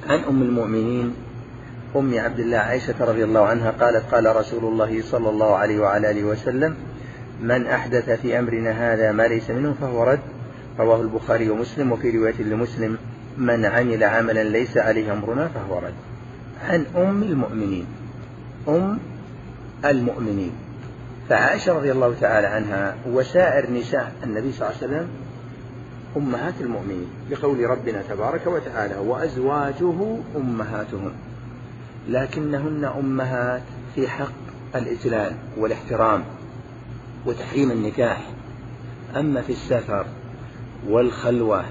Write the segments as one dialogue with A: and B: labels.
A: عن أم المؤمنين أم عبد الله عائشة رضي الله عنها قالت قال رسول الله صلى الله عليه وعلى آله وسلم من أحدث في أمرنا هذا ما ليس منه فهو رد. رواه البخاري ومسلم. وفي رواية لمسلم من عمل عملا ليس عليه أمرنا فهو رد. عن أم المؤمنين أم المؤمنين فعائشة رضي الله تعالى عنها وسائر نساء النبي صلى الله عليه وسلم أمهات المؤمنين لقول ربنا تبارك وتعالى وأزواجه أمهاتهم، لكنهن أمهات في حق الإجلال والاحترام وتحريم النكاح. أما في السفر والخلوة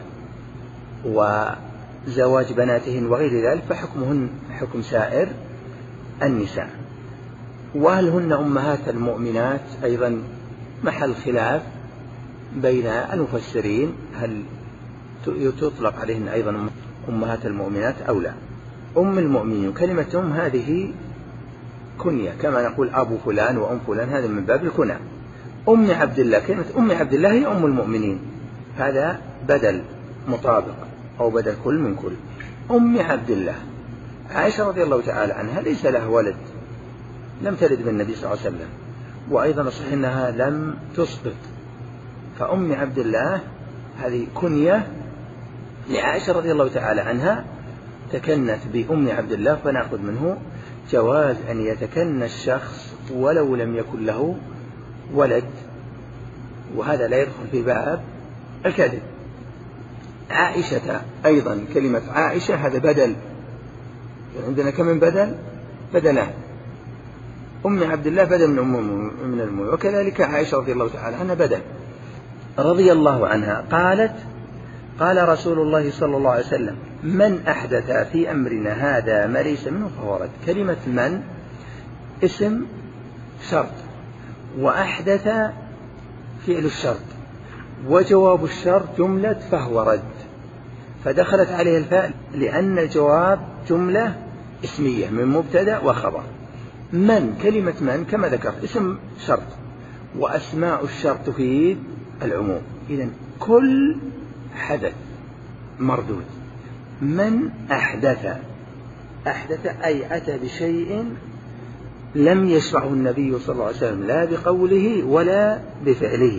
A: وزواج بناتهن وغير ذلك فحكمهن حكم سائر النساء. وهل هن أمهات المؤمنات أيضا محل خلاف بين المفسرين، هل تطلق عليهن أيضا أمهات المؤمنات أو لا. أم المؤمنين كلمة أم هذه كنية كما نقول أبو فلان وأم فلان، هذا من باب الكنى. أم عبد الله كلمة أم عبد الله هي أم المؤمنين، هذا بدل مطابق أو بدل كل من كل. أم عبد الله عائشة رضي الله تعالى عنها ليس لها ولد، لم تلد من النبي صلى الله عليه وسلم، وأيضا صحيح أنها لم تسقط، فأم عبد الله هذه كنية لعائشة رضي الله تعالى عنها تكنت بأم عبد الله، فنأخذ منه جواز أن يتكنى الشخص ولو لم يكن له ولد، وهذا لا يدخل في باب الكذب. عائشة أيضا كلمة عائشة هذا بدل، عندنا كم من بدل؟ بدلان. أم عبد الله بدل من المؤمنين، وكذلك عائشة رضي الله تعالى عنها بدل. رضي الله عنها قالت قال رسول الله صلى الله عليه وسلم من أحدث في أمرنا هذا ما ليس منه فهو رد. كلمة من اسم شرط، وأحدث فعل الشرط، وجواب الشرط جملة فهو رد، فدخلت عليه الفاء لأن الجواب جملة اسمية من مبتدأ وخبر. من كلمة من كما ذكرت اسم شرط، وأسماء الشرط تفيد العموم، إذن كل حدث مردود. من أحدث أي أتى بشيء لم يشرعه النبي صلى الله عليه وسلم لا بقوله ولا بفعله،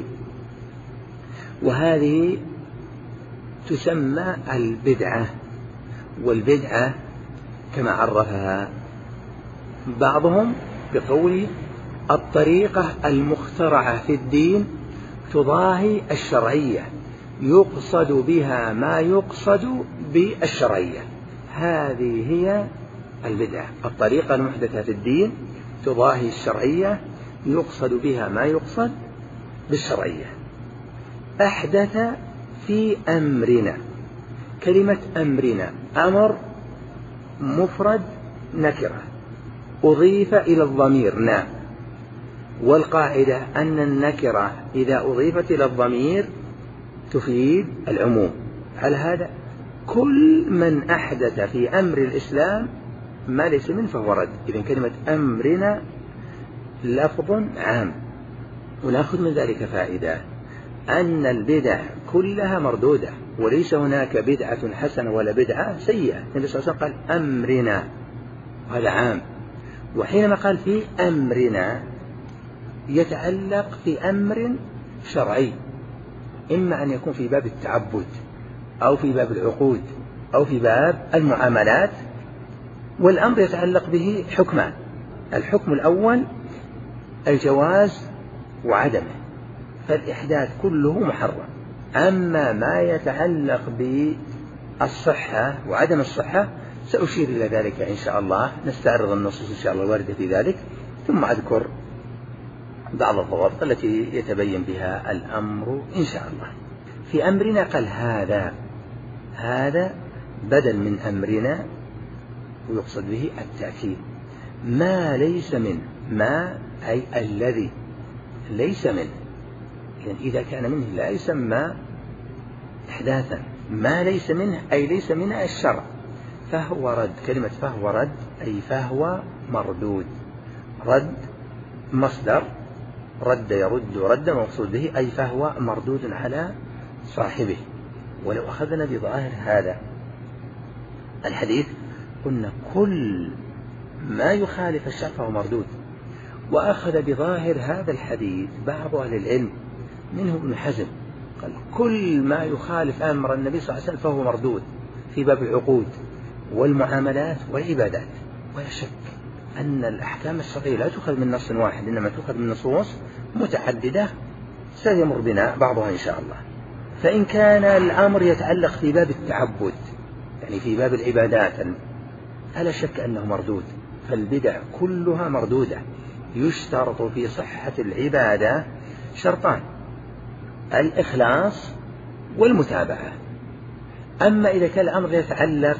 A: وهذه تسمى البدعة. والبدعة كما عرفها بعضهم بقول الطريقة المخترعة في الدين تضاهي الشرعية يقصد بها ما يقصد بالشرعية، هذه هي البدعة. الطريقة المحدثة في الدين تضاهي الشرعية يقصد بها ما يقصد بالشرعية. أحدث في أمرنا، كلمة أمرنا أمر مفرد نكرة أضيف إلى الضمير نا، والقاعدة أن النكرة إذا أضيفت إلى الضمير تفيد العموم. على هذا كل من أحدث في أمر الإسلام ما ليس منه فهو رد. إذن كلمة أمرنا لفظ عام، ونأخذ من ذلك فائدة أن البدع كلها مردودة، وليس هناك بدعة حسنة ولا بدعة سيئة. النبي صلى الله عليه وسلم قال أمرنا، وهذا عام. وحينما قال في أمرنا يتعلق في أمر شرعي، إما أن يكون في باب التعبد أو في باب العقود أو في باب المعاملات، والأمر يتعلق به حكمان. الحكم الأول الجواز وعدمه، فالإحداث كله محرم. أما ما يتعلق بالصحة وعدم الصحة سأشير إلى ذلك إن شاء الله، نستعرض النصوص إن شاء الله الواردة في ذلك، ثم أذكر بعض الضوابط التي يتبين بها الأمر إن شاء الله. في أمرنا قال هذا بدل من أمرنا، ويقصد به التأكيد. ما ليس منه، ما أي الذي ليس منه، يعني إذا كان منه لا يسمى إحداثا. ما ليس منه أي ليس منه الشرع فهو رد. كلمة فهو رد أي فهو مردود. رد مصدر رد يرد رد، مقصود به أي فهو مردود على صاحبه. ولو أخذنا بظاهر هذا الحديث قلنا كل ما يخالف الشرع فهو مردود. وأخذ بظاهر هذا الحديث بعض أهل العلم منهم ابن حزم، قال كل ما يخالف أمر النبي صلى الله عليه وسلم فهو مردود في باب العقود والمعاملات والعبادات. ولا شك أن الأحكام الشرعية لا تؤخذ من نص واحد، إنما تؤخذ من نصوص متعددة سيمر بنا بعضها إن شاء الله. فإن كان الأمر يتعلق في باب التعبد، يعني في باب العبادات، فلا شك أنه مردود. فالبدع كلها مردودة. يشترط في صحة العبادة شرطان: الإخلاص والمتابعة. أما إذا كان الأمر يتعلق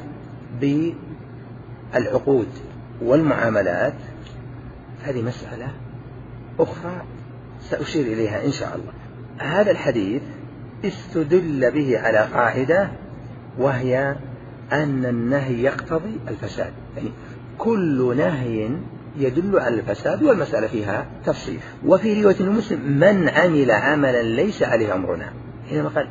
A: بالعقود والمعاملات هذه مسألة أخرى سأشير إليها إن شاء الله. هذا الحديث استدل به على قاعدة، وهي أن النهي يقتضي الفساد، يعني كل نهي يدل على الفساد، والمسألة فيها تفصيل. وفي رواية مسلم: من عمل عملا ليس عليه أمرنا. حينما قال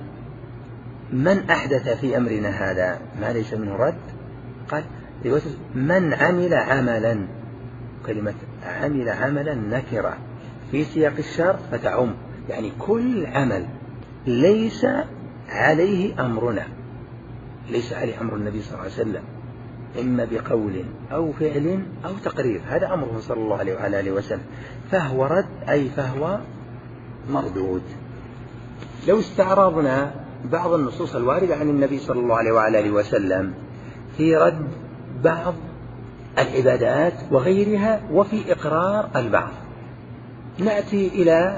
A: من أحدث في أمرنا هذا ما ليس منه رد، قال رواية من عمل عملا، كلمة عمل عملا نكرة في سياق الشرط فتعم، يعني كل عمل ليس عليه أمرنا، ليس عليه أمر النبي صلى الله عليه وسلم، إما بقول أو فعل أو تقرير، هذا أمره صلى الله عليه وعلى آله وسلم، فهو رد، أي فهو مردود. لو استعرضنا بعض النصوص الواردة عن النبي صلى الله عليه وعلى آله وسلم في رد بعض العبادات وغيرها وفي إقرار البعض، نأتي إلى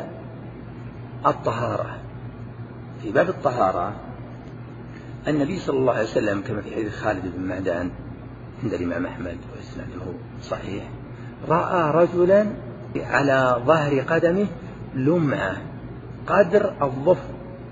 A: الطهارة. في باب الطهارة النبي صلى الله عليه وسلم كما في حديث خالد بن معدان عند الإمام أحمد وإسناده صحيح: رأى رجلا على ظهر قدمه لمعة قدر الظفر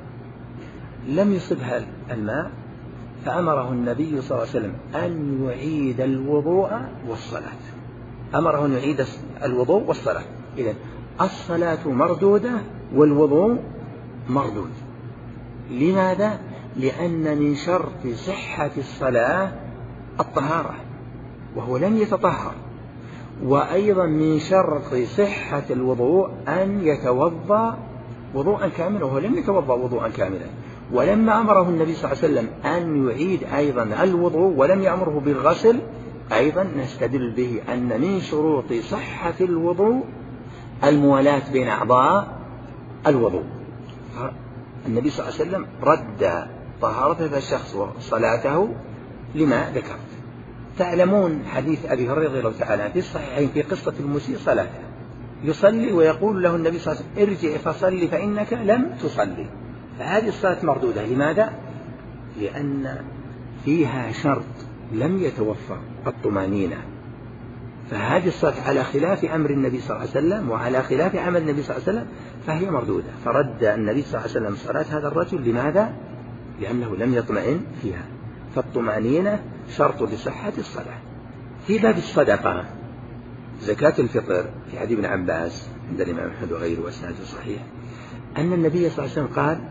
A: لم يصبها الماء، فأمره النبي صلى الله عليه وسلم أن يعيد الوضوء والصلاة. أمره أن يعيد الوضوء والصلاة. إذن الصلاة مردودة والوضوء مردود. لماذا؟ لأن من شرط صحة الصلاة الطهارة وهو لم يتطهر، وأيضا من شرط صحة الوضوء أن يتوضأ وضوءا كاملا وهو لم يتوضأ وضوءا كاملا. ولما أمره النبي صلى الله عليه وسلم أن يعيد أيضا الوضوء ولم يأمره بالغسل، أيضا نستدل به أن من شروط صحة الوضوء الموالاة بين أعضاء الوضوء. النبي صلى الله عليه وسلم رد طهارة هذا الشخص وصلاته لما ذكرت. تعلمون حديث أبي هريرة رضي الله تعالى في الصحيحين في قصة المسيء صلاته، يصلي ويقول له النبي صلى الله عليه وسلم: ارجع فصلي فإنك لم تصلي. فهذه الصلاة مردودة. لماذا؟ لأن فيها شرط لم يتوفر، الطمأنينة. فهذه الصلاة على خلاف أمر النبي صلى الله عليه وسلم وعلى خلاف عمل النبي صلى الله عليه وسلم، فهي مردودة. فرد النبي صلى الله عليه وسلم صلاة هذا الرجل. لماذا؟ لأنه لم يطمئن فيها. فالطمأنينة شرط لصحة الصلاة. في باب الصدقة زكاة الفطر في حديث ابن عباس عند الإمام أحمد وغيره وإسناده صحيح أن النبي صلى الله عليه وسلم قال: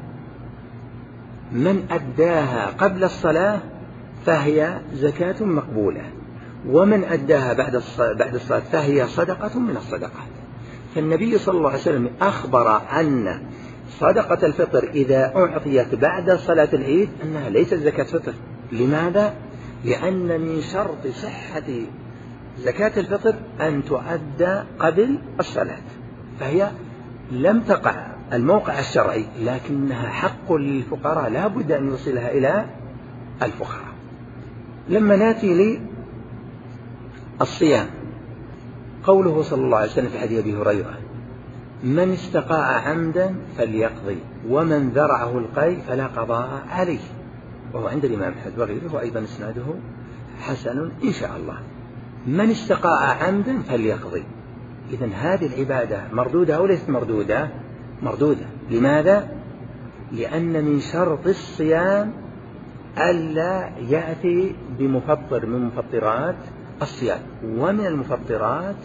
A: من أداها قبل الصلاة فهي زكاة مقبولة، ومن أداها بعد الصلاة فهي صدقة من الصدقات. فالنبي صلى الله عليه وسلم أخبر أن صدقة الفطر إذا أعطيت بعد صلاة العيد أنها ليست زكاة فطر. لماذا؟ لأن من شرط صحة زكاة الفطر أن تؤدى قبل الصلاة، فهي لم تقع الموقع الشرعي، لكنها حق للفقراء لا بد أن يوصلها إلى الفقراء. لما نأتي للصيام قوله صلى الله عليه وسلم في حديث أبي هريرة: من استقاء عمدا فليقضي، ومن ذرعه القيء فلا قضاء عليه، وهو عند الإمام أحمد وغيره وأيضا إسناده حسن إن شاء الله. من استقاء عمدا فليقضي. إذن هذه العبادة مردودة أو ليست مردودة؟ مردودة. لماذا؟ لأن من شرط الصيام ألا يأتي بمفطر من مفطرات الصيام، ومن المفطرات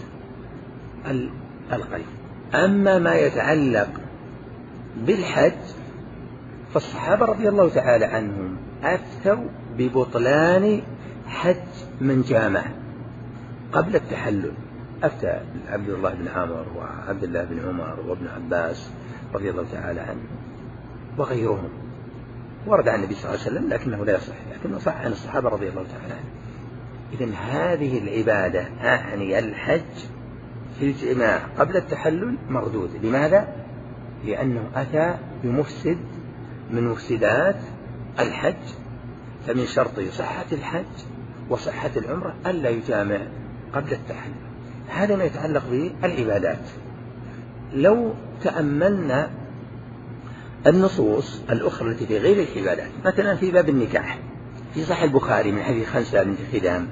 A: القيء. أما ما يتعلق بالحج فالصحابة رضي الله تعالى عنهم أفتوا ببطلان حج من جامع قبل التحلل. أفتى عبد الله بن عمر وعبد الله بن عمر وابن عباس رضي الله تعالى عنه وغيرهم، ورد عن النبي صلى الله عليه وسلم لكنه لا يصح، لكنه صح عن الصحابة رضي الله تعالى عنه. إذن هذه العبادة أعني الحج في الجماع قبل التحلل مردود. لماذا؟ لأنه أتى بمفسد من مفسدات الحج، فمن شرط صحة الحج وصحة العمرة ألا يجامع قبل التحلل. هذا ما يتعلق بالعبادات. لو تأملنا النصوص الأخرى التي في غير العبادات، مثلا في باب النكاح في صحيح البخاري من حديث خنسة بنت خدام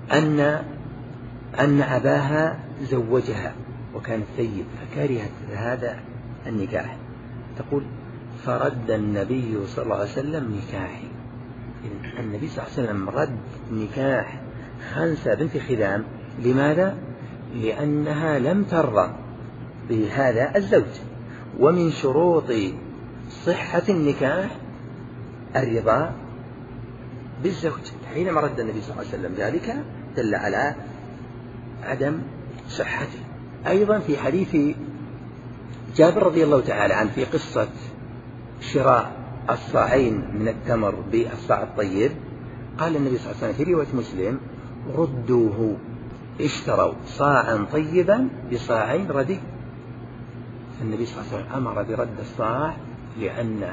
A: أن أباها زوجها وكانت ثيب فكرهت هذا النكاح، تقول فرد النبي صلى الله عليه وسلم نكاحي. النبي صلى الله عليه وسلم رد نكاح خنسة بنت خدام. لماذا؟ لأنها لم ترضى بهذا الزوج، ومن شروط صحة النكاح الرضا بالزوج. حينما رد النبي صلى الله عليه وسلم ذلك دل على عدم صحته. أيضا في حديث جابر رضي الله تعالى عنه في قصة شراء الصاعين من التمر بالصاع الطيب، قال النبي صلى الله عليه وسلم في رواية مسلم ردوه، اشتروا صاعا طيبا بصاعين ردي. فالنبي صلى الله عليه وسلم أمر برد الصاع لأن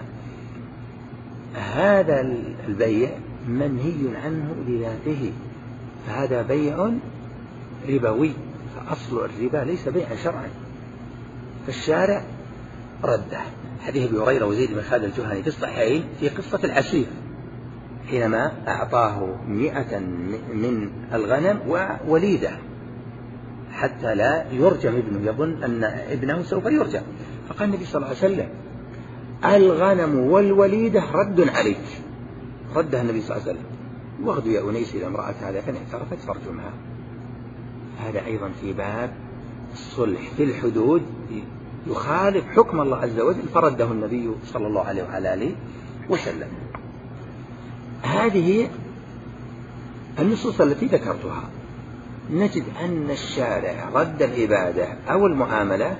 A: هذا البيع منهي عنه لذاته، فهذا بيع ربوي، فأصل الربا ليس بيعا شرعا، فالشارع رده. حديث أبي هريرة وزيد بن خالد الجهني في الصحيحين في قصة العسيف حينما أعطاه 100 من الغنم ووليدة حتى لا يرجم ابنه، يظن أن ابنه سوف يرجم، فقال النبي صلى الله عليه وسلم الغنم والوليدة رد عليك، ردها النبي صلى الله عليه وسلم. واغدوا يا أنيس إلى امرأة هذا فإن اعترفت فارجمها. هذا أيضا في باب الصلح في الحدود يخالف حكم الله عز وجل، فرده النبي صلى الله عليه وعلى آله وسلم. هذه النصوص التي ذكرتها نجد أن الشارع رد العبادة أو المعاملة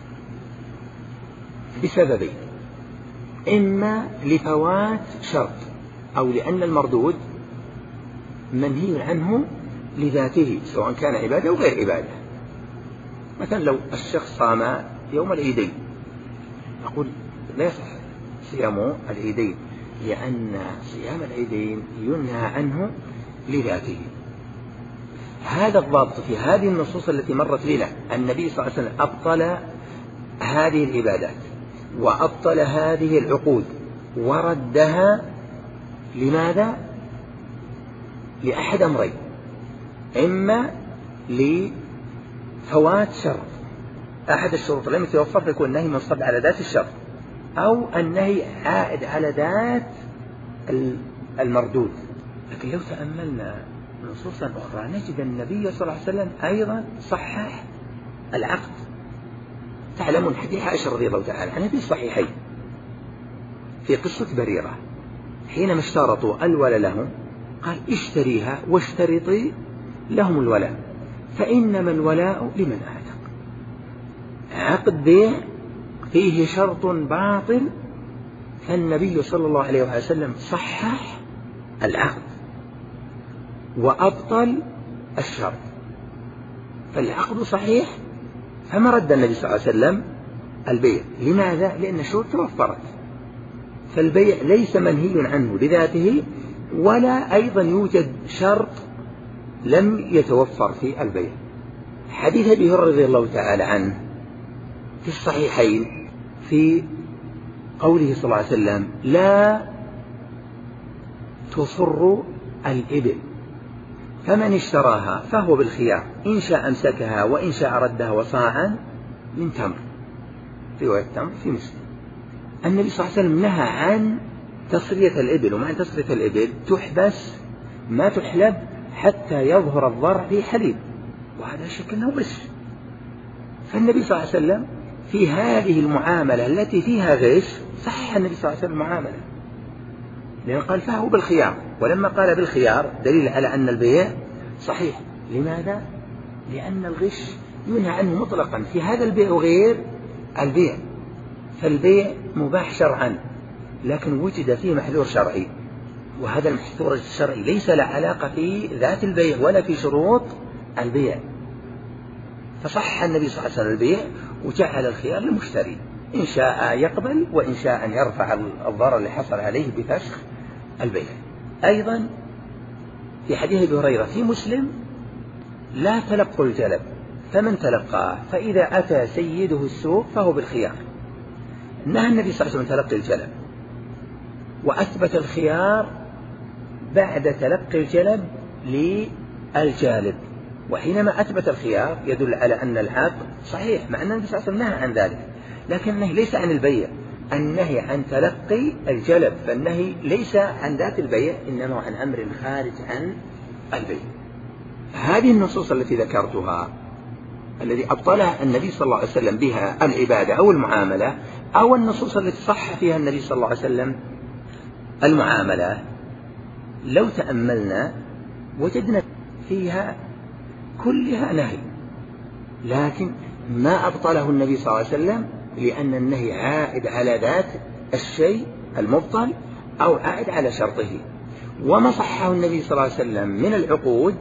A: بسببين: إما لفوات شرط، أو لأن المردود منهي عنه لذاته سواء كان عبادة أو غير عبادة. مثلا لو الشخص صام يوم العيدين نقول لا يصح صيام العيدين، لأن صيام العيدين ينهى عنه لذاته. هذا الضابط في هذه النصوص التي مرت بنا. النبي صلى الله عليه وسلم أبطل هذه العبادات وأبطل هذه العقود وردها. لماذا؟ لأحد أمرين: إما لفوات شرط، أحد الشروط لم يتوفر فيكون النهي منصب على ذات الشرط، أو النهي عائد على ذات المردود. لكن لو تأملنا نصوصا أخرى نجد النبي صلى الله عليه وسلم أيضا صحح العقد. تعلمون حديث عائشة رضي الله تعالى عنها في الصحيحين في قصة بريرة حينما اشترطوا الولاء لهم قال اشتريها واشترطي لهم الولاء فإنما الولاء لمن أعتق. عقد بيع فيه شرط باطل، فالنبي صلى الله عليه وسلم صحح العقد وأبطل الشرط، فالعقد صحيح فما رد النبي صلى الله عليه وسلم البيع. لماذا؟ لأن الشروط توفرت، فالبيع ليس منهي عنه بذاته، ولا أيضا يوجد شرط لم يتوفر في البيع. حديث أبي هريرة رضي الله تعالى عنه في الصحيحين في قوله صلى الله عليه وسلم لا تصر الإبل فمن اشتراها فهو بالخيار إن شاء أمسكها وإن شاء ردها وصاعا من تمر، رواية تمر في مسلم. النبي صلى الله عليه وسلم نهى عن تصرية الإبل، ومعنى تصرية الإبل تحبس ما تحلب حتى يظهر الضرع في حليب، وهذا شك أنه غش. فالنبي صلى الله عليه وسلم في هذه المعاملة التي فيها غش صحح النبي صلى الله عليه وسلم المعاملة، لأنه قال فهو بالخيار ولما قال بالخيار دليل على أن البيع صحيح. لماذا؟ لأن الغش ينهى عنه مطلقا في هذا البيع وغير البيع، فالبيع مباح شرعا لكن وجد فيه محذور شرعي، وهذا المحذور الشرعي ليس له علاقة في ذات البيع ولا في شروط البيع، فصح النبي صلى الله عليه وسلم البيع وجعل الخيار للمشتري، إن شاء يقبل وإن شاء أن يرفع الضرر اللي حصل عليه بفسخ البيع. أيضا في حديث أبي هريرة في مسلم: لا تلقوا الجلب، فمن تلقاه فإذا أتى سيده السوق فهو بالخيار. نهى النبي صلى الله عليه وسلم تلقي الجلب، وأثبت الخيار بعد تلقي الجلب للجالب، وحينما أثبت الخيار يدل على أن العقد صحيح، مع أن النبي صلى الله عليه وسلم نهى عن ذلك، لكن النهي ليس عن البيع، النهي عن تلقي الجلب، فالنهي ليس عن ذات البيع إنما عن أمر خارج عن البيع. هذه النصوص التي ذكرتها الذي أبطلها النبي صلى الله عليه وسلم بها العبادة أو المعاملة، أو النصوص التي صح فيها النبي صلى الله عليه وسلم المعاملة، لو تأملنا وجدنا فيها كلها نهي، لكن ما أبطله النبي صلى الله عليه وسلم لأن النهي عائد على ذات الشيء المبطل أو عائد على شرطه. وما صحه النبي صلى الله عليه وسلم من العقود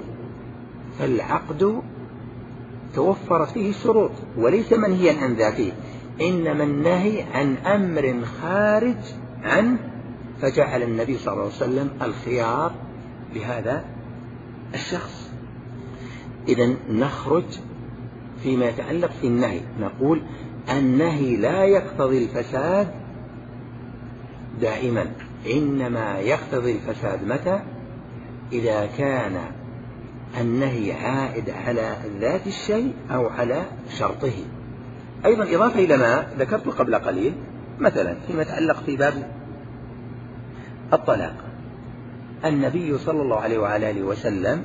A: فالعقد توفرت فيه الشروط وليس منهيا عن ذاته، إنما النهي عن أمر خارج عنه، فجعل النبي صلى الله عليه وسلم الخيار لهذا الشخص. إذن نخرج فيما يتعلق في النهي، نقول النهي لا يقتضي الفساد دائما، إنما يقتضي الفساد متى؟ إذا كان النهي عائد على ذات الشيء أو على شرطه. أيضا إضافة إلى ما ذكرت قبل قليل، مثلا فيما يتعلق في باب الطلاق، النبي صلى الله عليه وعلى آله وسلم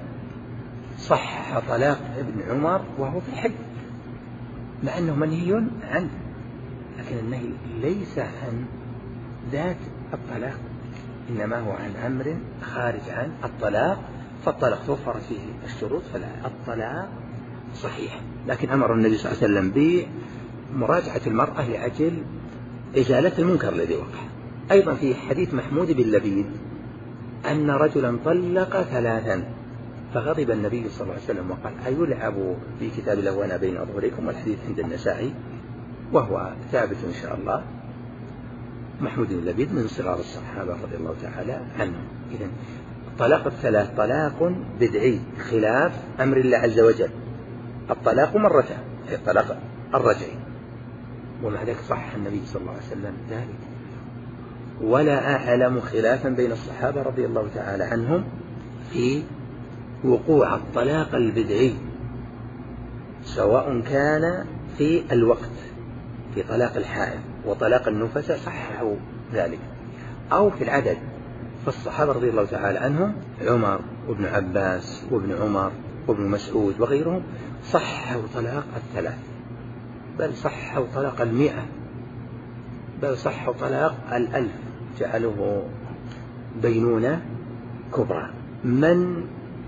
A: صح طلاق ابن عمر وهو في الحج، مع أنه منهي عنه، لكن النهي ليس عن ذات الطلاق، إنما هو عن أمر خارج عن الطلاق، فالطلاق توفرت فيه الشروط فالطلاق صحيح، لكن أمر النبي صلى الله عليه وسلم بمراجعة المرأة لأجل إزالة المنكر الذي وقع. أيضا في حديث محمود بن لبيد أن رجلا طلق 3 فغضب النبي صلى الله عليه وسلم وقال: أيلعب في كتاب الله وأنا بين أظهركم؟ والحديث عند النسائي وهو ثابت إن شاء الله. محمود بن لبيد من صغار الصحابة رضي الله تعالى عنهم. إذن الطلاق 3 طلاق بدعي خلاف أمر الله عز وجل، الطلاق مرتان، الطلاق الرجعي، ومع ذلك صح النبي صلى الله عليه وسلم ذلك. ولا أعلم خلافا بين الصحابة رضي الله تعالى عنهم في وقوع الطلاق البدعي، سواء كان في الوقت في طلاق الحائض وطلاق النفساء صححوا ذلك، أو في العدد، فالصحابة رضي الله تعالى عنهم عمر وابن عباس وابن عمر وابن مسعود وغيرهم صححوا طلاق 3، بل صححوا طلاق 100، بل صححوا طلاق 1000، جعلوه بينونة كبرى. من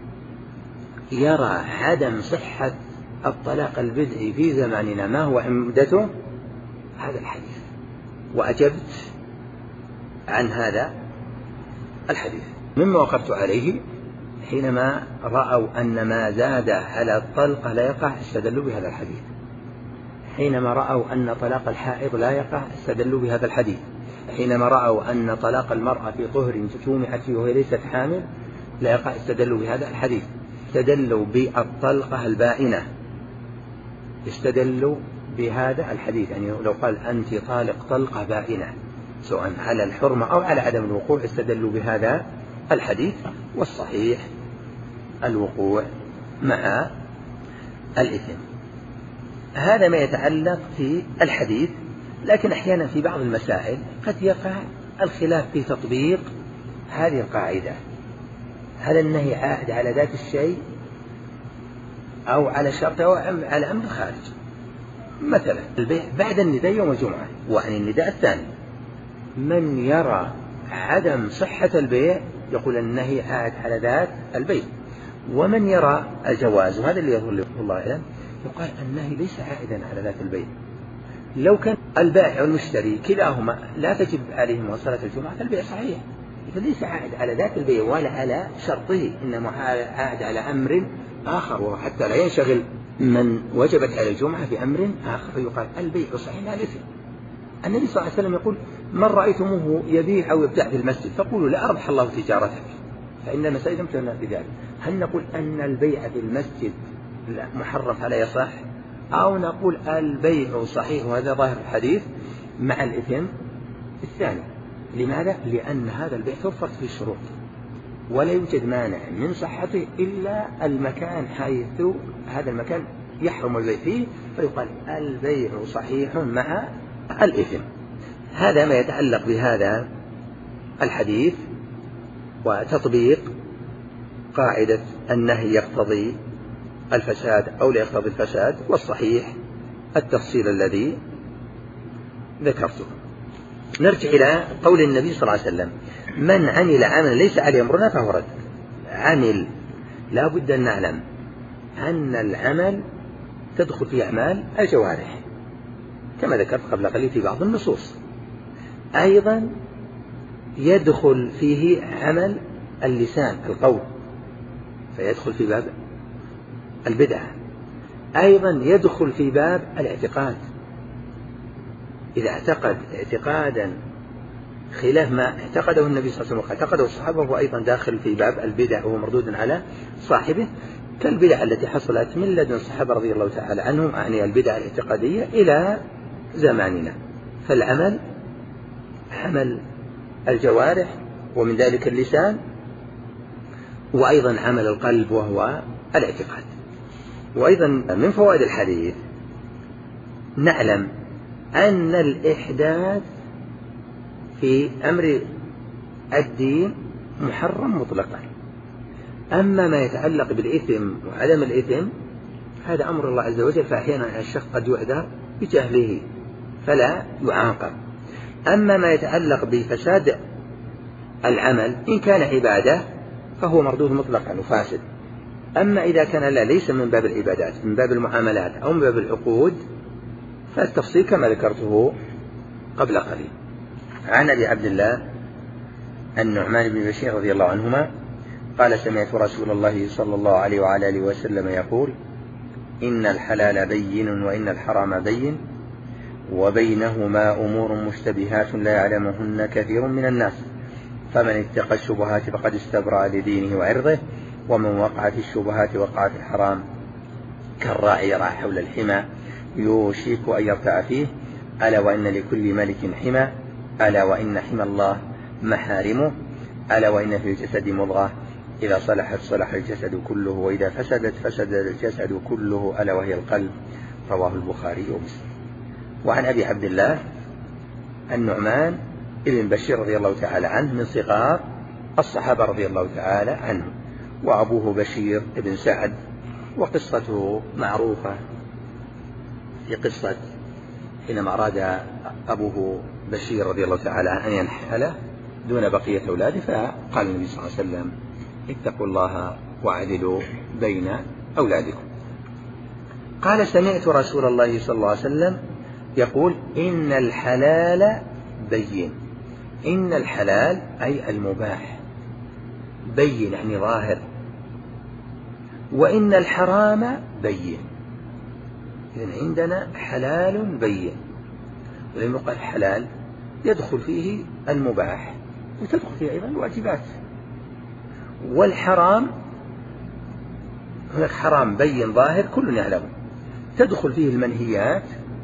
A: يرى عدم صحة الطلاق البدعي في زماننا ما هو عمدته؟ هذا الحديث، وأجبت عن هذا الحديث. مما وقفت عليه حينما رأوا أن ما زاد على الطلقة لا يقع استدلوا بهذا الحديث، حينما رأوا أن طلاق الحائض لا يقع استدلوا بهذا الحديث، حينما رأوا أن طلاق المرأة في طهر جمعت فيه وهي ليست حامل لا يقع استدلوا بهذا الحديث. استدلوا بالطلقة البائنة، استدلوا بهذا الحديث، يعني لو قال أنت طالق طلقة بائنة سواء على الحرمة أو على عدم الوقوع استدلوا بهذا الحديث، والصحيح الوقوع مع الإثم. هذا ما يتعلق في الحديث. لكن أحيانا في بعض المسائل قد يقع الخلاف في تطبيق هذه القاعدة، هل النهي عائد على ذات الشيء أو على شرط أو على أمر خارج. مثلا البيع بعد النداء يوم الجمعة وعن النداء الثاني، من يرى عدم صحة البيع يقول النهي عاد على ذات البيع. ومن يرى الجواز، وهذا اللي يظهر الله أعلم، يقال النهي ليس عائدا على ذات البيع. لو كان البائع والمشتري كلاهما لا تجب عليهما صلاة الجمعة فالبيع صحيح، فليس عائد على ذات البيع ولا على شرطه، إنما عائد على أمر آخر، وحتى لا ينشغل من وجبت على الجمعة بأمر آخر فيقال البيع صحيح لا الإثم. النبي صلى الله عليه وسلم يقول من رأيتموه يبيع أو يبتاع في المسجد فقولوا لا أربح الله تجارتك فإن المساجد امتنع بذلك. هل نقول أن البيع في المسجد محرم فلا يصح، أو نقول البيع صحيح وهذا ظاهر الحديث مع الإثم الثاني؟ لماذا؟ لأن هذا البيع توفرت فيه الشروط ولا يوجد مانع من صحته إلا المكان حيث هذا المكان يحرم البيع فيه، فيقال البيع صحيح مع الإثم. هذا ما يتعلق بهذا الحديث وتطبيق قاعدة النهي يقتضي الفساد أو لا يقتضي الفساد، والصحيح التفصيل الذي ذكرته. نرجع إلى قول النبي صلى الله عليه وسلم من عمل عملا ليس عليه أمرنا فهو رد. عمل لا بد أن نعلم أن العمل تدخل في أعمال الجوارح كما ذكرت قبل قليل في بعض النصوص، أيضا يدخل فيه عمل اللسان القول فيدخل في باب البدعة، أيضا يدخل في باب الاعتقاد إذا اعتقد اعتقادا خلاف ما اعتقده النبي صلى الله عليه وسلم واعتقده الصحابة هو أيضا داخل في باب البدع وهو مردود على صاحبه، كالبدع التي حصلت من لدن الصحابة رضي الله تعالى عنهم، يعني البدع الاعتقادية إلى زماننا. فالعمل عمل الجوارح ومن ذلك اللسان، وأيضا عمل القلب وهو الاعتقاد. وأيضا من فوائد الحديث نعلم أن الإحداث في أمر الدين محرم مطلقا، أما ما يتعلق بالإثم وعدم الإثم هذا أمر الله عز وجل، فأحيانا الشخص قد يعذر بجهله فلا يعاقب. أما ما يتعلق بفساد العمل إن كان عبادة فهو مردود مطلقا وفاسد، أما إذا كان لا ليس من باب العبادات من باب المعاملات أو من باب العقود فالتفصيل كما ذكرته قبل قليل. عن أبي عبد الله النعمان بن بشير رضي الله عنهما قال سمعت رسول الله صلى الله عليه وعلى آله وسلم يقول إن الحلال بين وإن الحرام بين وبينهما أمور مشتبهات لا يعلمهن كثير من الناس فمن اتقى الشبهات فقد استبرأ لدينه وعرضه ومن وقع في الشبهات وقع في الحرام كالراعي يرعى حول الحمى يوشك أن يرتع فيه ألا وإن لكل ملك حمى ألا وإن حمى الله محارمه ألا وإن في الجسد مضغة إذا صلحت صلح الجسد كله وإذا فسدت فسد الجسد كله ألا وهي القلب. رواه البخاري ومسلم. وعن أبي عبد الله النعمان ابن بشير رضي الله تعالى عنه من صغار الصحابة رضي الله تعالى عنه، وأبوه بشير ابن سعد، وقصته معروفة في قصة حينما أراد أبوه بشير رضي الله تعالى عنه أن ينحله دون بقية أولاده فقال النبي صلى الله عليه وسلم اتقوا الله واعدلوا بين أولادكم. قال سمعت رسول الله صلى الله عليه وسلم يقول إن الحلال بين. إن الحلال أي المباح بين يعني ظاهر، وإن الحرام بين. إذن عندنا حلال بين، ولما قال حلال يدخل فيه المباح وتدخل فيه أيضا الواجبات، والحرام هناك حرام بين ظاهر كل يعلمه تدخل فيه المنهيات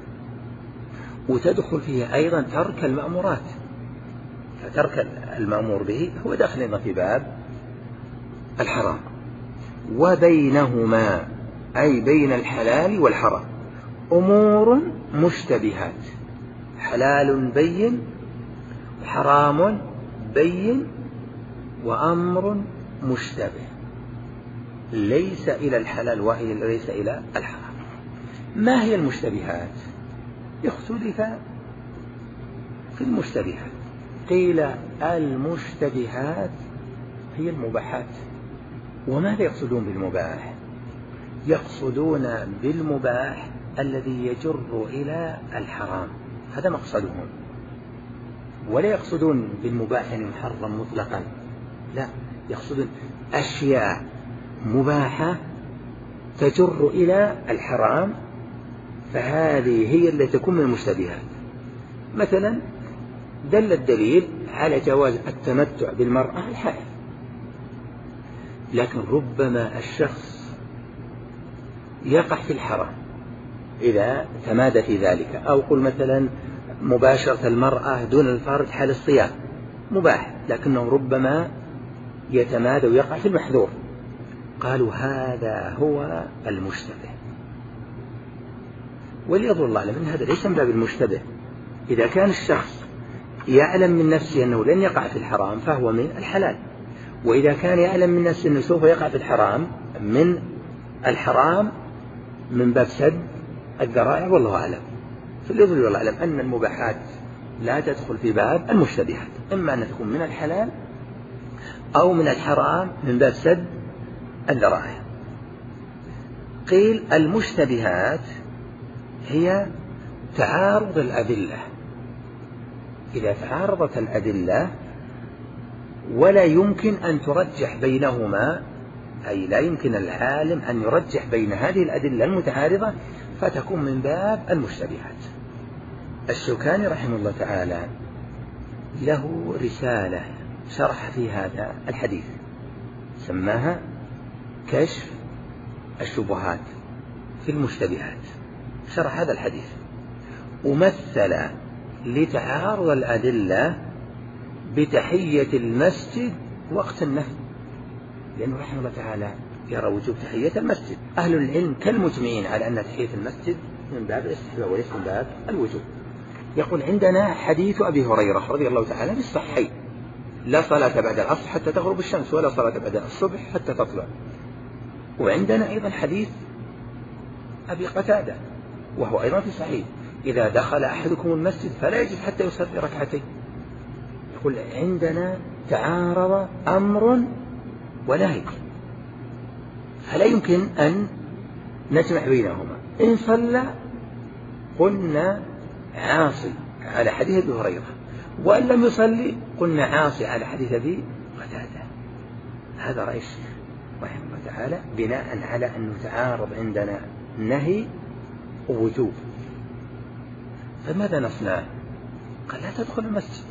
A: وتدخل فيه أيضا ترك المأمورات، فترك المأمور به هو داخل في باب الحرام. وبينهما أي بين الحلال والحرام أمور مشتبهات، حلال بين حرام بين وأمر مشتبه ليس إلى الحلال وليس إلى الحرام. ما هي المشتبهات؟ اختلف في المشتبهات، قيل المشتبهات هي المباحات. وماذا يقصدون بالمباح؟ يقصدون بالمباح الذي يجر إلى الحرام، هذا مقصدهم. ولا يقصدون بالمباح المحرم مطلقا، لا، يقصدون أشياء مباحة تجر إلى الحرام، فهذه هي التي تكون من المشتبهات. مثلا دل الدليل على جواز التمتع بالمرأة الحائض، لكن ربما الشخص يقع في الحرام إذا تمادى في ذلك. أو قل مثلا مباشرة المرأة دون الفرج حال الصيام مباح، لكنه ربما يتمادى ويقع في المحذور. قالوا هذا هو المشتبه. وليظهر الله أعلم أن هذا ليس من باب المشتبه. إذا كان الشخص يعلم من نفسه أنه لن يقع في الحرام فهو من الحلال، وإذا كان يعلم من نفسه أنه سوف يقع في الحرام من الحرام من باب سد الذرائع، والله أعلم. فليظهر الله أعلم أن المباحات لا تدخل في باب المشتبهات، إما أن تكون من الحلال أو من الحرام من باب سد الذرائع. قيل المشتبهات هي تعارض الأدلة. إذا تعارضت الأدلة ولا يمكن أن ترجح بينهما، أي لا يمكن العالم أن يرجح بين هذه الأدلة المتعارضة، فتكون من باب المشتبهات. الشوكاني رحمه الله تعالى له رسالة شرح في هذا الحديث سماها كشف الشبهات في المشتبهات، شرح هذا الحديث ومثل لتعارض الأدلة بتحية المسجد وقت النهي، لأنه رحمه الله تعالى يرى وجوب تحية المسجد. أهل العلم كالمجمعين على أن تحية المسجد من باب الاستحباب وليس من باب الوجوب. يقول عندنا حديث أبي هريرة رضي الله تعالى بالصحيح: لا صلاة بعد العصر حتى تغرب الشمس، ولا صلاة بعد الصبح حتى تطلع. وعندنا أيضا حديث أبي قتادة وهو أيضا في صحيح: إذا دخل أحدكم المسجد فلا يجلس حتى يصلي ركعتين. يقول عندنا تعارض أمر ونهي، فلا يمكن أن نجمع بينهما. إن صلى قلنا عاصي على حديث أبي هريرة، وإن لم يصلي قلنا عاصي على حديث أبي قتادة. هذا رأي الشيخ رحمه الله تعالى بناء على أنه تعارض عندنا نهي ووجوب. فماذا نصنع؟ قال لا تدخل المسجد.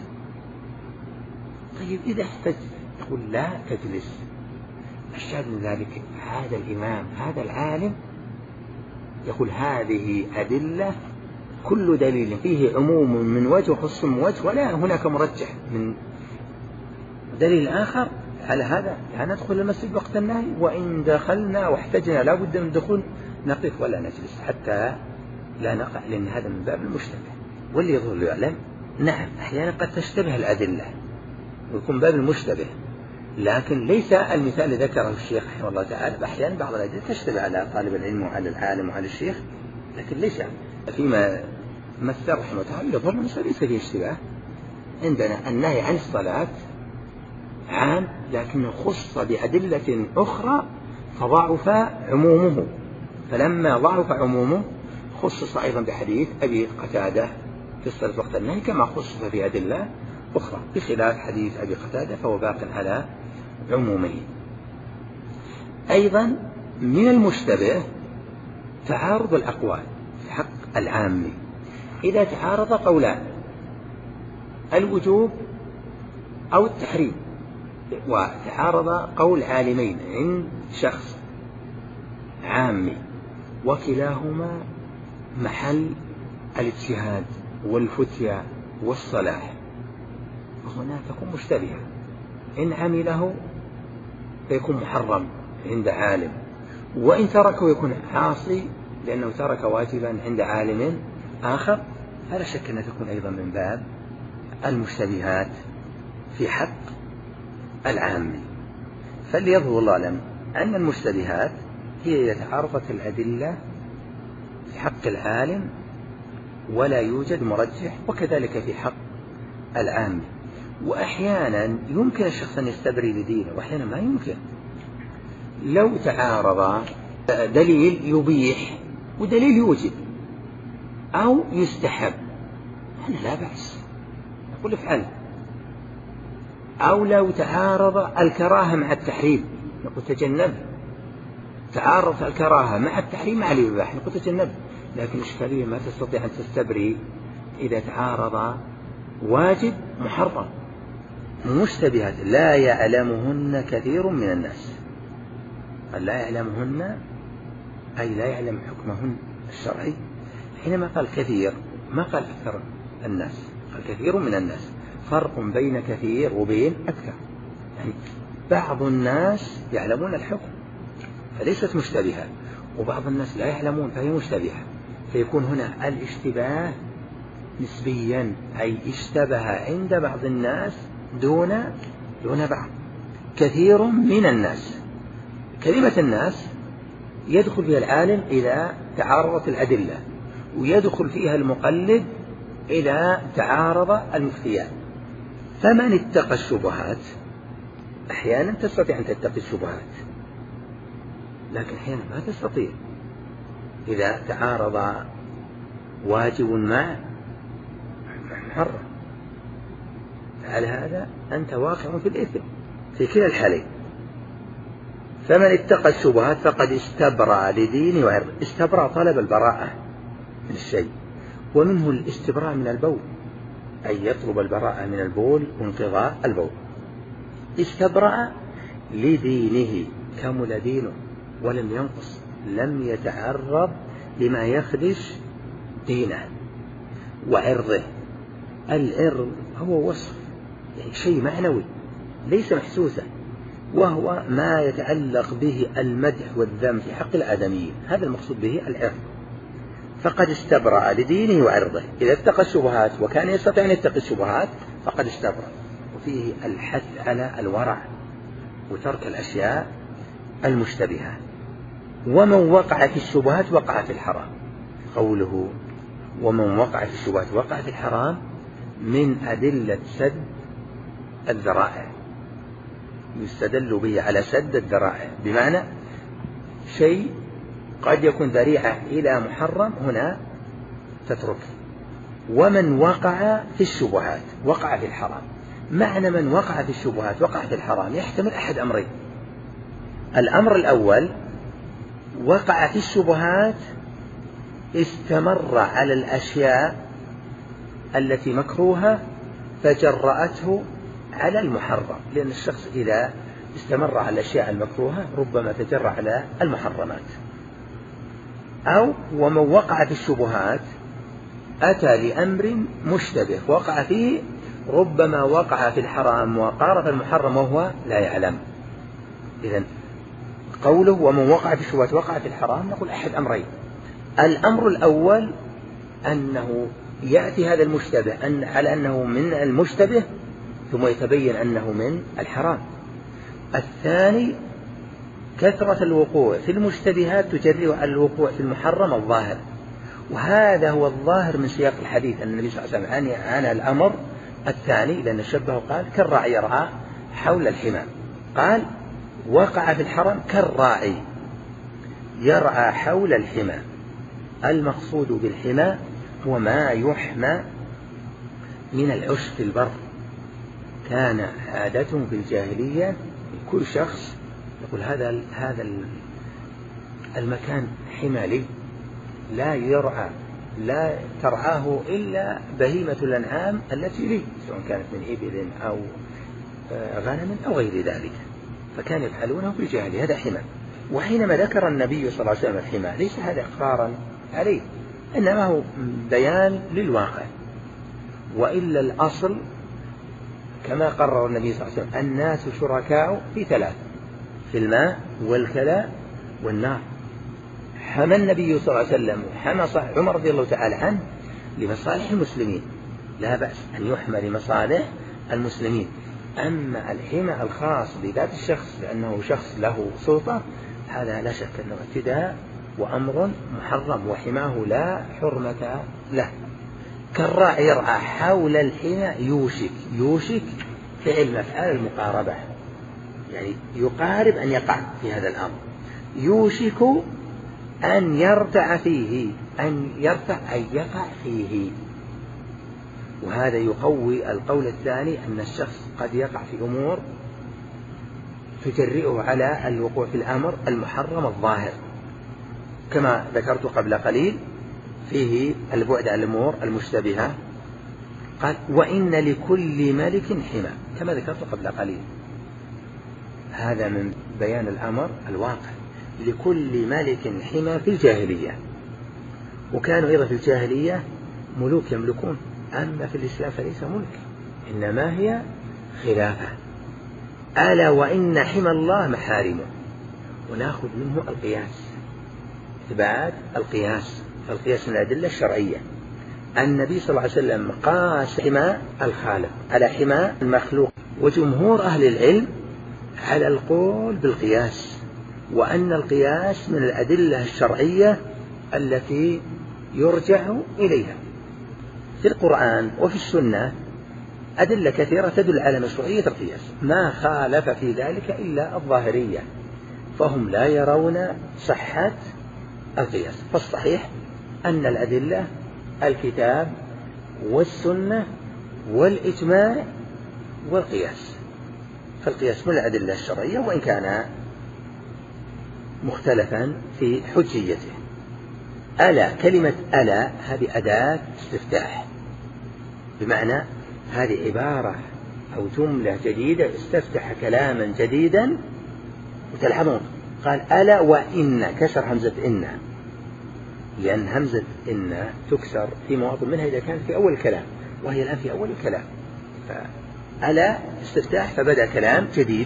A: طيب إذا احتج يقول لا تجلس. الشاهد من ذلك هذا الإمام هذا العالم يقول هذه أدلة كل دليل فيه عموم من وجه وخص من وجه، ولا هناك مرجح من دليل آخر على هذا. لا ندخل المسجد وقت النهي، وإن دخلنا واحتجنا لا بد من الدخول نقف ولا نجلس حتى لا نقع، لأن هذا من باب المشتبه. واللي يظهر يعلم نعم أحيانا قد تشتبه الأدلة ويكون باب المشتبه، لكن ليس المثال اللي ذكره الشيخ رحمه الله تعالى. أحيانا بعض الأدلة تشتبه على طالب العلم وعلى العالم وعلى الشيخ، لكن ليس فيما مثل رحمه الله تعالى يظهر ليس فيه اشتباه. عندنا النهي عن الصلاة عام لكنه خص بأدلة أخرى فضعف عمومه، فلما ضعف عمومه خصص أيضا بحديث أبي قتادة في الصلاة وقت النهي كما خصص في أدلة أخرى، بخلاف حديث أبي قتادة فهو باق على عمومه. أيضا من المشتبه تعارض الأقوال في حق العام. إذا تعارض قولان الوجوب أو التحريم، وتعارض قول عالمين عند شخص عامي وكلاهما محل الاجتهاد والفتيا والصلاح، فهنا تكون مشتبهة. إن عمله فيكون محرم عند عالم، وإن تركه يكون عاصي لأنه ترك واجبا عند عالم آخر. فلا شك أن تكون أيضا من باب المشتبهات في حق العام. فليظهر الله أعلم أن المشتبهات هي إذا تعارضت الأدلة في حق العالم ولا يوجد مرجح، وكذلك في حق العام. وأحيانا يمكن الشخص أن يستبري لدينه وأحيانا ما يمكن. لو تعارض دليل يبيح ودليل يوجب أو يستحب، أنا لا بأس نقول افعل. أو لو تعارض الكراهة مع التحريم نقول تجنب. تعارض الكراهة مع التحريم مع الإباحة نقول تجنب. لكن الإشكالية ما تستطيع أن تستبري إذا تعارض واجب محرم مشتبهات لا يعلمهن كثير من الناس. لا يعلمهن أي لا يعلم حكمهن الشرعي. حينما قال كثير ما قال أكثر الناس، قال كثير من الناس. فرق بين كثير وبين أكثر، يعني بعض الناس يعلمون الحكم فليست مشتبهة، وبعض الناس لا يعلمون فهي مشتبهة. فيكون هنا الاشتباه نسبيا، أي اشتبه عند بعض الناس دون بعض. كثير من الناس، كلمة الناس يدخل فيها العالم إذا تعارضت الأدلة، ويدخل فيها المقلد إذا تعارض المفتيان. فمن اتقى الشبهات، أحيانا تستطيع أن تتقي الشبهات لكن أحيانا ما تستطيع إذا تعارض واجب مع محرم. على هذا أنت واقع في الإثم في كلا الحالين. فمن اتقى الشبهات فقد استبرأ لدينه وعرضه. استبرأ طلب البراءة من الشيء، ومنه الاستبراء من البول، أي يطلب البراءة من البول وانقضاء البول. استبرأ لدينه، كمل دينه ولم ينقص، لم يتعرض لما يخدش دينه. وعرضه، العرض هو وصف، يعني شيء معنوي ليس محسوسا، وهو ما يتعلق به المدح والذم في حق الآدميين، هذا المقصود به العرض. فقد استبرأ لدينه وعرضه. إذا اتقى الشبهات وكان يستطيع أن يتقي الشبهات فقد استبرأ. وفيه الحث على الورع وترك الأشياء المشتبهة. ومن وقع في الشبهات وقع في الحرام. قوله ومن وقع في الشبهات وقع في الحرام من أدلة سد الذرائع، يستدل به على سد الذرائع، بمعنى شيء قد يكون ذريعة إلى محرم هنا تتركه. ومن وقع في الشبهات وقع في الحرام. معنى من وقع في الشبهات وقع في الحرام يحتمل أحد أمرين. الأمر الأول، وقع في الشبهات استمر على الأشياء التي مكروهة فجرأته على المحرم، لأن الشخص إذا استمر على الأشياء المكروهة ربما تجرأ على المحرمات. أو ومن وقع في الشبهات أتى لأمر مشتبه وقع فيه، ربما وقع في الحرام وقارف المحرم وهو لا يعلم. إذن قوله ومن وقع في الشبهات وقع في الحرام نقول أحد أمرين. الأمر الأول أنه يأتي هذا المشتبه على أنه من المشتبه ثم يتبين أنه من الحرام. الثاني كثرة الوقوع في المشتبهات تجري على الوقوع في المحرم الظاهر، وهذا هو الظاهر من سياق الحديث أن النبي صلى الله عليه وسلم عن الأمر الثاني، لأن شبهه قال كالراعي يرعى حول الحمى، قال وقع في الحرام كالراعي يرعى حول الحمى. المقصود بالحمى هو ما يحمى من العش في البر. كان عادتهم في الجاهلية كل شخص يقول هذا المكان حمى لي، لا يرعى لا ترعاه إلا بهيمة الأنعام التي لي، سواء كانت من إبل أو غنم أو غير ذلك، فكان يفعلونه في الجاهلية، هذا حمى. وحينما ذكر النبي صلى الله عليه وسلم الحمى ليس هذا إقرارا عليه، إنما هو بيان للواقع. وإلا الأصل كما قرر النبي صلى الله عليه وسلم الناس شركاء في ثلاث: في الماء والكلاء والنار. حمى النبي صلى الله عليه وسلم حمى عمر رضي الله تعالى عنه لمصالح المسلمين، لا بأس أن يحمى لمصالح المسلمين. أما الحمى الخاص بذات الشخص لأنه شخص له سلطة، هذا لا شك أنه اعتداء وأمر محرم، وحماه لا حرمة له. كالراعي يرعى حول الحمى يوشك فعل أفعال المقاربة، يعني يقارب أن يقع في هذا الأمر. يوشك أن يرتع فيه، أن يرتع أن يقع فيه. وهذا يقوي القول الثاني أن الشخص قد يقع في أمور تجرئه على الوقوع في الأمر المحرم الظاهر، كما ذكرت قبل قليل فيه البعد عن الأمور المشتبهة. قال وإن لكل ملك حمى، كما ذكرت قبل قليل. هذا من بيان الأمر الواقع. لكل ملك حمى في الجاهلية، وكانوا أيضا في الجاهلية ملوك يملكون، أما في الإسلام فليس ملك، إنما هي خلافة. ألا وإن حمى الله محارمه. ونأخذ منه القياس، إثبات القياس، فالقياس من الأدلة الشرعية. النبي صلى الله عليه وسلم قاس حمى الخالق على حمى المخلوق، وجمهور أهل العلم على القول بالقياس، وأن القياس من الأدلة الشرعية التي يرجع إليها. في القرآن وفي السنة أدلة كثيرة تدل على مشروعية القياس، ما خالف في ذلك إلا الظاهرية، فهم لا يرون صحة القياس. فالصحيح أن الأدلة الكتاب والسنة والإجماع والقياس، فالقياس من الأدلة الشرعية وإن كان مختلفا في حجيته. ألا، كلمة ألا هذه أداة استفتاح، بمعنى هذه عبارة أو جملة جديدة استفتح كلاما جديدا. وتلحظون قال ألا وإن، كسر همزة إن، لأن همزة إن تكسر في مواطن منها إذا كانت في أول الكلام، وهي الآن في أول الكلام. فألا استفتاح، فبدأ كلام جديد.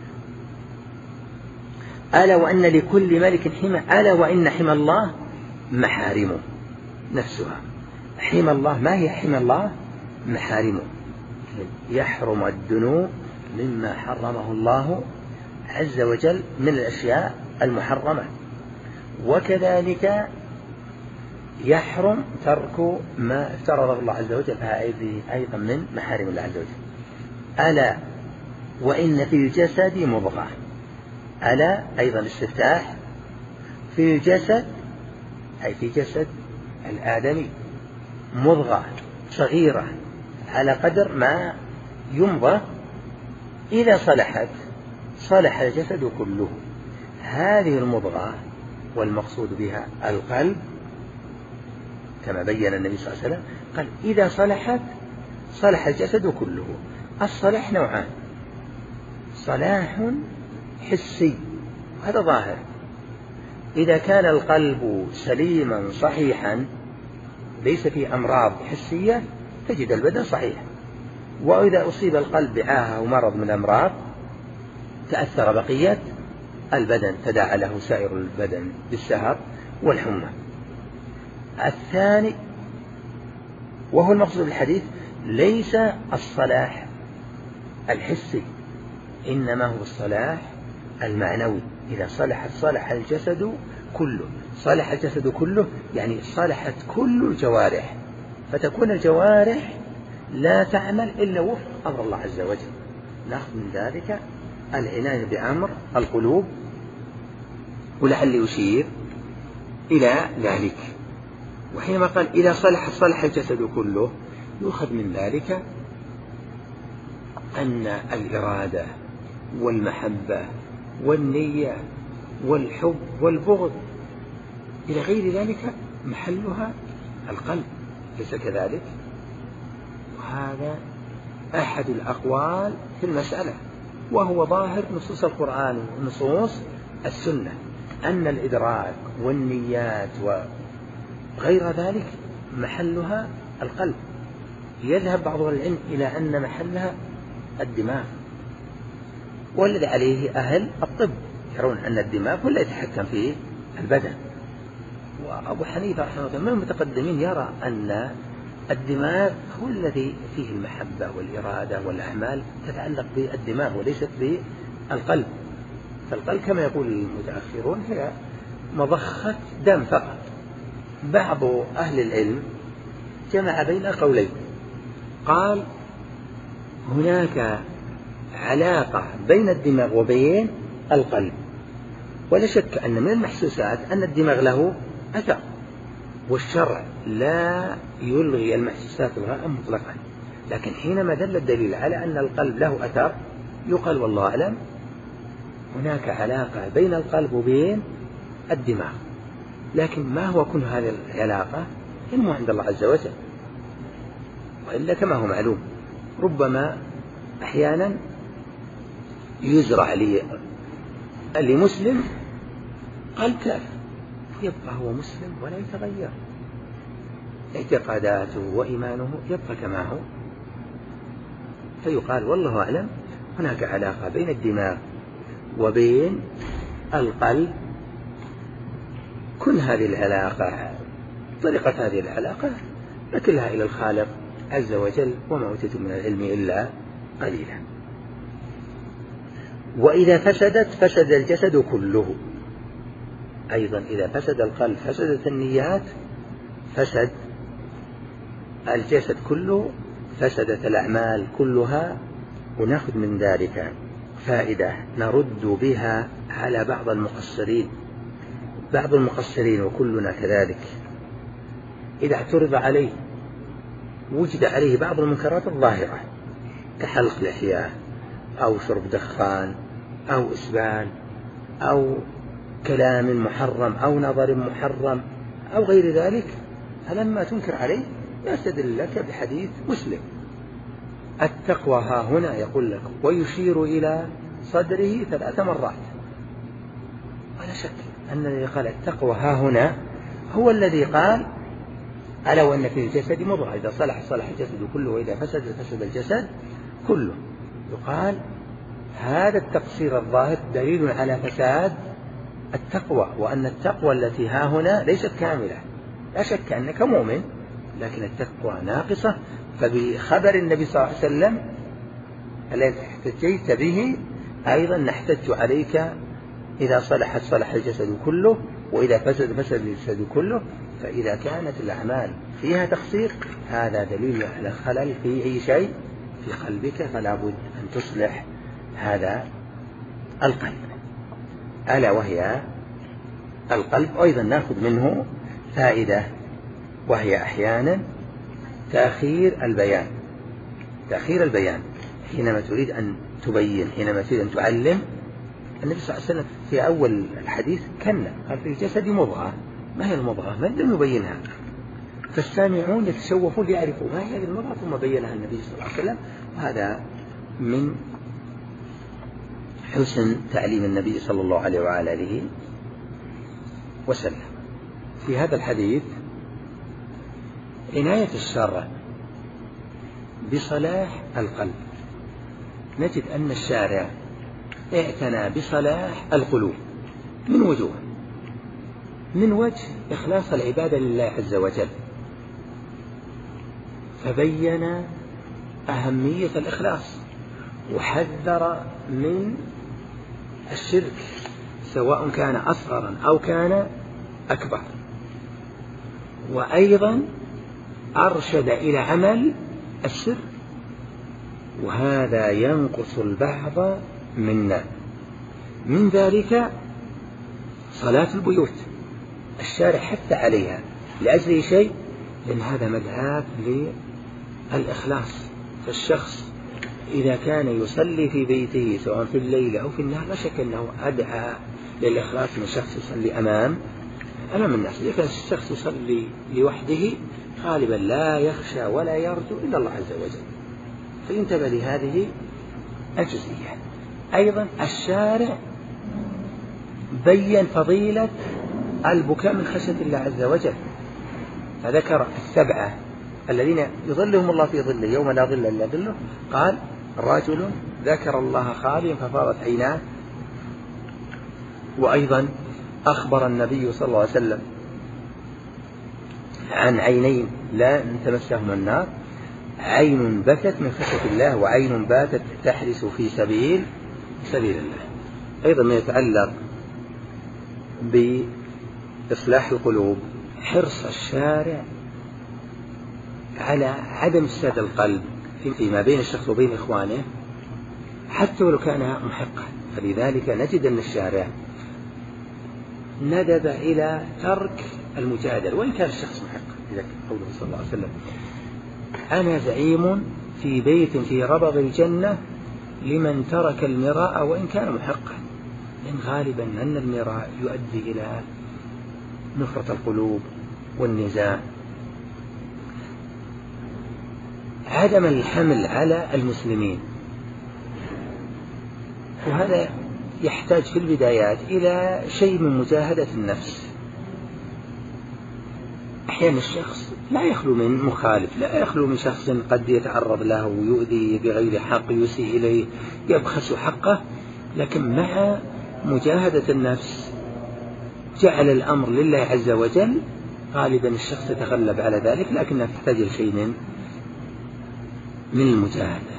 A: ألا وأن لكل ملك حمى، ألا وإن حمى الله محارمه نفسها. حمى الله، ما هي حمى الله؟ محارمه، يحرم الدنو مما حرمه الله عز وجل من الأشياء المحرمة، وكذلك يحرم ترك ما افترضه الله عز وجل أيضا من محارم الله عز وجل. ألا وإن في الجسد مضغة، ألا أيضا استفتاح، في الجسد أي في جسد الآدمي مضغة صغيرة على قدر ما يمضغ، إذا صلحت صلح الجسد كله. هذه المضغة والمقصود بها القلب، كما بين النبي صلى الله عليه وسلم قال إذا صلحت صلح الجسد كله. الصلاح نوعان، صلاح حسي وهذا ظاهر، إذا كان القلب سليما صحيحا ليس فيه أمراض حسية تجد البدن صحيح، وإذا أصيب القلب بعاهة أو مرض من الأمراض تأثر بقية البدن، تداعى له سائر البدن بالسهر والحمى. الثاني وهو المقصود بالحديث ليس الصلاح الحسي، إنما هو الصلاح المعنوي. إذا صلحت صلح الجسد كله، صلح الجسد كله يعني صلحت كل الجوارح، فتكون الجوارح لا تعمل إلا وفق أمر الله عز وجل. نأخذ من ذلك العناية بأمر القلوب، ولعل يشير إلى ذلك. وحينما قال إذا صلحت صلح الجسد كله، يؤخذ من ذلك أن الإرادة والمحبة والنية والحب والبغض إلى غير ذلك محلها القلب، ليس كذلك؟ وهذا أحد الأقوال في المسألة، وهو ظاهر نصوص القرآن ونصوص السنة، أن الإدراك والنيات وغير ذلك محلها القلب. يذهب بعض العلم إلى أن محلها الدماغ، والذي عليه أهل الطب يرون أن الدماغ هو الذي يتحكم في البدن. وأبو حنيفة رحمه الله من المتقدمين يرى أن الدماغ هو الذي فيه المحبة والإرادة والأعمال تتعلق بالدماغ وليست بالقلب. فالقلب كما يقول المتأخرون هي مضخة دم فقط. بعض أهل العلم جمع بين قولين، قال هناك علاقة بين الدماغ وبين القلب. ولا شك أن من المحسوسات أن الدماغ له أثر، والشرع لا يلغي المحسوسات الغاء مطلقا، لكن حينما دل الدليل على أن القلب له أثر يقال والله أعلم هناك علاقة بين القلب وبين الدماغ. لكن ما هو كن هذه العلاقة؟ علمه عند الله عز وجل، وإلا كما هو معلوم ربما أحيانا يزرع لمسلم قلب كافر يبقى هو مسلم ولا يتغير، اعتقاداته وإيمانه يبقى كما هو. فيقال والله أعلم هناك علاقة بين الدماغ وبين القلب. كن هذه العلاقة، طريقة هذه العلاقة نكلها إلى الخالق عز وجل، وما أوتيتم من العلم إلا قليلا. وإذا فسدت فسد الجسد كله. أيضا إذا فسد القلب فسدت النيات، فسد الجسد كله، فسدت الأعمال كلها. ونأخذ من ذلك فائدة نرد بها على بعض المقصرين وكلنا كذلك، إذا اعترض عليه وجد عليه بعض المنكرات الظاهرة كحلق لحية أو شرب دخان أو إسبال أو كلام محرم أو نظر محرم أو غير ذلك، فلما تنكر عليه يستدل لك بحديث مسلم: التقوى ها هنا، يقول لك ويشير إلى صدره 3 مرات. ولا شك أن الذي قال التقوى ها هنا هو الذي قال ألا وأن في الجسد مضغة إذا صلح صلح الجسد كله وإذا فسد فسد الجسد كله. يقال هذا التقصير الظاهر دليل على فساد التقوى، وأن التقوى التي ها هنا ليست كاملة. لا شك أنك مؤمن لكن التقوى ناقصة، فبخبر النبي صلى الله عليه وسلم الذي احتجيت به أيضا نحتج عليك: إذا صلحت صلح الجسد كله وإذا فسد فسد الجسد كله. فإذا كانت الأعمال فيها تقصير هذا دليل على خلل في أي شيء في قلبك، فلا بد أن تصلح هذا القلب، ألا وهي القلب. أيضا نأخذ منه فائدة، وهي أحيانا تأخير البيان حينما تريد أن تبين، حينما تريد أن تعلم. النبي صلى الله عليه وسلم في أول الحديث قال في الجسد مضغة. ما هي المضغة؟ ما لم يبينها، فالسامعون يتشوفون ليعرفوا ما هي المضغة، ثم بينها النبي صلى الله عليه وسلم. وهذا من حسن تعليم النبي صلى الله عليه وآله وسلم. في هذا الحديث عناية الشرع بصلاح القلب. نجد أن الشارع اعتنى بصلاح القلوب من وجوه: من وجه إخلاص العبادة لله عز وجل، فبين أهمية الإخلاص وحذر من الشرك سواء كان أصغرا أو كان أكبر، وأيضا أرشد إلى عمل السر، وهذا ينقص البعض منا. من ذلك صلاة البيوت، الشارع حث عليها لأجل شيء، لأن هذا مدعاة للإخلاص. فالشخص إذا كان يصلي في بيته سواء في الليل أو في النهار لا شك أنه أدعى للإخلاص من شخص يصلي أمام الناس. إذا كان الشخص يصلي لوحده غالبا لا يخشى ولا يرجو إلا الله عز وجل، فينتبه لهذه الجزئية. أيضا الشارع بين فضيلة البكاء من خشية الله عز وجل، فذكر 7 الذين يظلهم الله في ظله يوم لا ظل إلا ظله. قال: رجل ذكر الله خاليا ففاضت عيناه. وأيضا أخبر النبي صلى الله عليه وسلم عن عينين لا تمسهما النار: عين بكت من خشية الله وعين باتت تحرس في سبيل الله. أيضا ما يتعلق بإصلاح القلوب حرص الشارع على عدم إفساد القلب فيما بين الشخص وبين إخوانه، حتى ولو كان محقا. فلذلك نجد أن الشارع ندب إلى ترك المجادلة وإن كان الشخص محقا، إذا قوله صلى الله عليه وسلم: أنا زعيم في بيت في ربض الجنة لمن ترك المراء وإن كان محقا. لأن غالبا أن المراء يؤدي إلى نفرة القلوب والنزاع. عدم الحمل على المسلمين، وهذا يحتاج في البدايات إلى شيء من مجاهدة النفس. أحيانا الشخص لا يخلو من مخالف، لا يخلو من شخص قد يتعرض له ويؤذي بغير حق، يسيء إليه، يبخس حقه، لكن مع مجاهدة النفس جعل الأمر لله عز وجل. غالبا الشخص يتغلب على ذلك، لكنها تحتاج شيء من المجاهدة.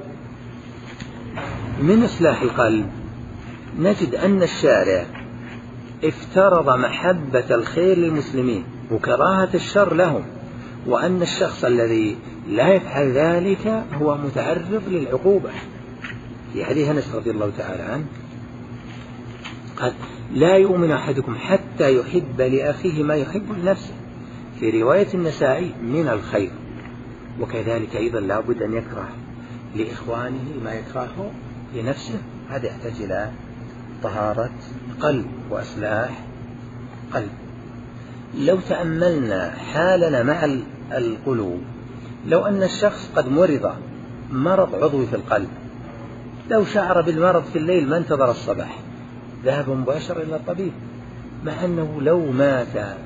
A: من إصلاح القلب نجد أن الشارع افترض محبة الخير للمسلمين وكراهة الشر لهم، وأن الشخص الذي لا يفعل ذلك هو متعرض للعقوبة. في حديث أنس رضي الله تعالى عنه قال: لا يؤمن أحدكم حتى يحب لأخيه ما يحب لنفسه. في رواية النسائي: من الخير. وكذلك أيضا لا بد أن يكره لإخوانه ما يكرهه لنفسه. هذا يحتاج إلى طهارة قلب وإصلاح قلب. لو تأملنا حالنا مع القلوب، لو أن الشخص قد مرض عضوي في القلب، لو شعر بالمرض في الليل ما انتظر الصباح، ذهب مباشرة إلى الطبيب، مع أنه لو مات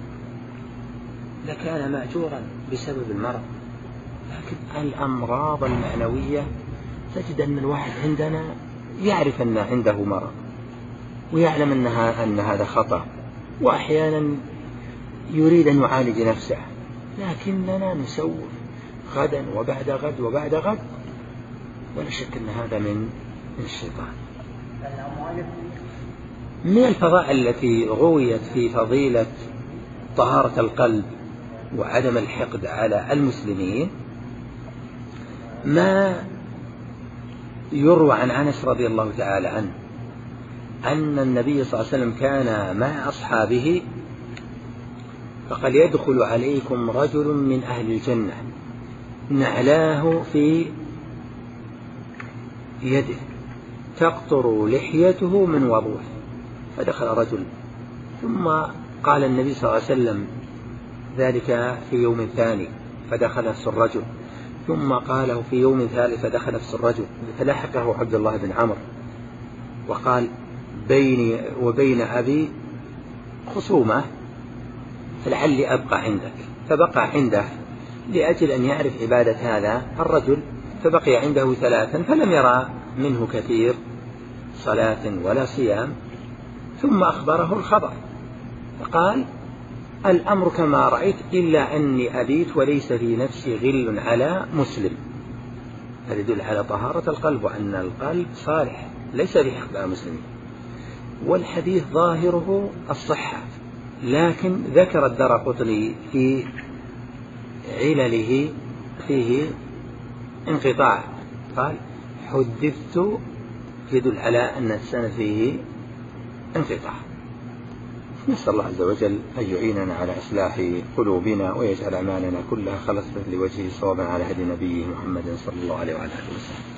A: لكان مأجورا بسبب المرض. لكن الأمراض المعنوية تجد أن الواحد عندنا يعرف أن عنده مرض ويعلم أن هذا خطأ، وأحيانا يريد أن يعالج نفسه، لكننا نسوف غدا وبعد غد وبعد غد، ولا شك أن هذا من الشيطان. من الفضائل التي رويت في فضيلة طهارة القلب وعدم الحقد على المسلمين ما يروى عن أنس رضي الله تعالى عنه أن النبي صلى الله عليه وسلم كان مع أصحابه فقال: يدخل عليكم رجل من أهل الجنة نعلاه في يده تقطر لحيته من وضوءه. فدخل رجل، ثم قال النبي صلى الله عليه وسلم ذلك في يوم ثاني فدخل نفس الرجل، ثم قاله في يوم ثالث فدخل نفس الرجل، فلحقه عبد الله بن عمرو وقال: بيني وبين أبي خصومة فلعلي أبقى عندك. فبقى عنده لأجل أن يعرف عبادة هذا الرجل، فبقي عنده 3 فلم يرى منه كثير صلاة ولا صيام، ثم أخبره الخبر فقال: الأمر كما رأيت إلا أني أبيت وليس في نفسي غل على مسلم. هذا يدل على طهارة القلب وأن القلب صالح ليس بحقد على مسلم. والحديث ظاهره الصحة، لكن ذكر الدرقطني في علله فيه انقطاع، قال: حدثت، يدل على أن السند فيه انقطاع. نسأل الله عز وجل أن يعيننا على إصلاح قلوبنا ويجعل أعمالنا كلها خالصة لوجهه صوابا على هدي نبيه محمد صلى الله عليه وعلى آله وسلم.